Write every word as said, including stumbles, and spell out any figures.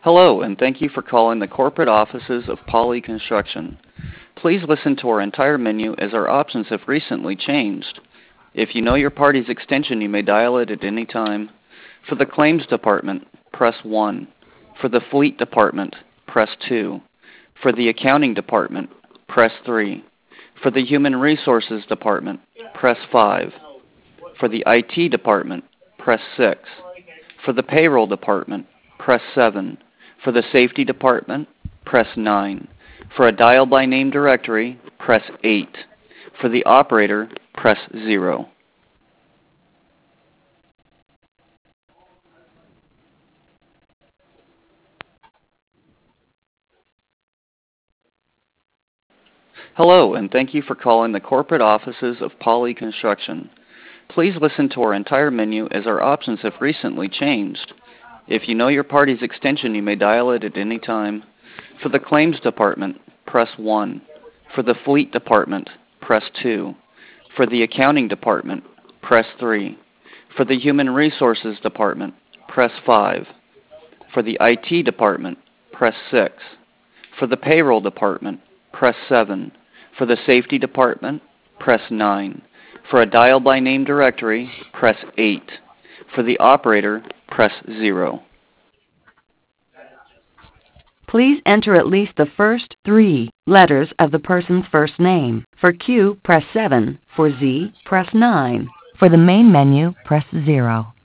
Hello, and thank you for calling the corporate offices of Poly Construction. Please listen to our entire menu as our options have recently changed. If you know your party's extension, you may dial it at any time. For the claims department, press one. For the fleet department, press two. For the accounting department, press three. For the human resources department, press five. For the I T department, press six. For the payroll department, press seven. For the safety department, press nine. For a dial by name directory, press eight. For the operator, press zero. Hello, and thank you for calling the corporate offices of Poly Construction. Please listen to our entire menu as our options have recently changed. If you know your party's extension, you may dial it at any time. For the claims department, press one. For the fleet department, press two. For the accounting department, press three. For the human resources department, press five. For the I T department, press six. For the payroll department, press seven. For the safety department, press nine. For a dial by name directory, press eight. For the operator, press zero. Please enter at least the first three letters of the person's first name. For Q, press seven. For Z, press nine. For the main menu, press zero.